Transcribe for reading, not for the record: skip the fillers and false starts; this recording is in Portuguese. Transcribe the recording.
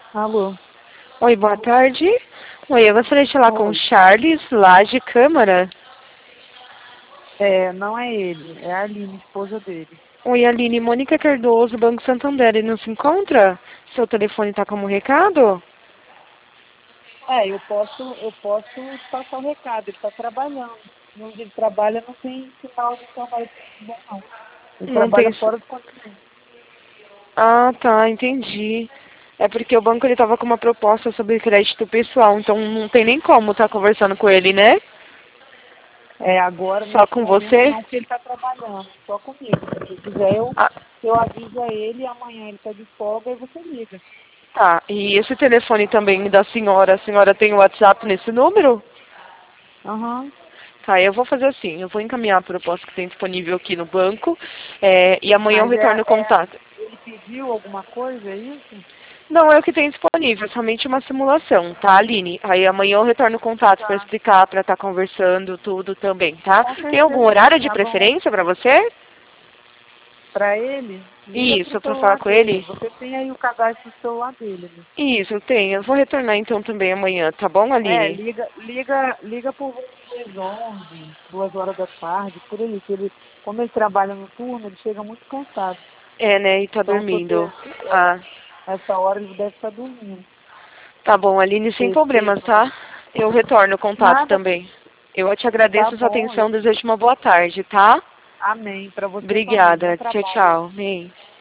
Alô? Oi, boa tarde. Oi, eu gostaria de falar com o Oi. Charles, lá de Câmara. É, não é ele, é a Aline, esposa dele. Oi, Aline, Mônica Cardoso, Banco Santander, ele não se encontra? Seu telefone está como recado? É, eu posso passar o recado, ele está trabalhando. E onde ele trabalha não tem sinal de internet bom, não. Ele Não trabalha tem... fora do continente. Ah, tá, entendi. É porque o banco ele estava com uma proposta sobre crédito pessoal, então não tem nem como estar conversando com ele, né? É, agora, Só nesse com momento, você? não, porque ele está trabalhando, só comigo. Se você quiser, Ah, eu aviso a ele, amanhã ele está de folga e você liga. tá. E esse telefone também da senhora, a senhora tem o WhatsApp nesse número? Aham. Tá, eu vou fazer assim, eu vou encaminhar a proposta que tem disponível aqui no banco, e amanhã eu Mas retorno o contato. ele pediu alguma coisa, é isso? Não é o que tem disponível, é somente uma simulação, tá, Aline? Aí amanhã eu retorno o contato para Tá. explicar, para estar conversando tudo também, tá? Com Tem algum certeza. horário de Tá bom. preferência para você? Para ele, liga pro Isso, para falar celular com dele. ele? Você tem aí o cadastro do celular dele, né? Isso, tem. Eu vou retornar então também amanhã, tá bom, É, Aline? liga por volta das 11, 2 horas da tarde, por aí, que ele, como ele trabalha no turno, ele chega muito cansado. É, né, e tá Então, se dormindo. você, Ah, essa hora ele deve estar dormindo. tá bom, Aline, sem problemas, tá? Eu retorno o contato Nada, também. Eu te tá agradeço a sua bom. atenção, desejo uma boa tarde, tá? Amém. Para você também. Bom Obrigada. Tchau, trabalho aí. tchau. Bem.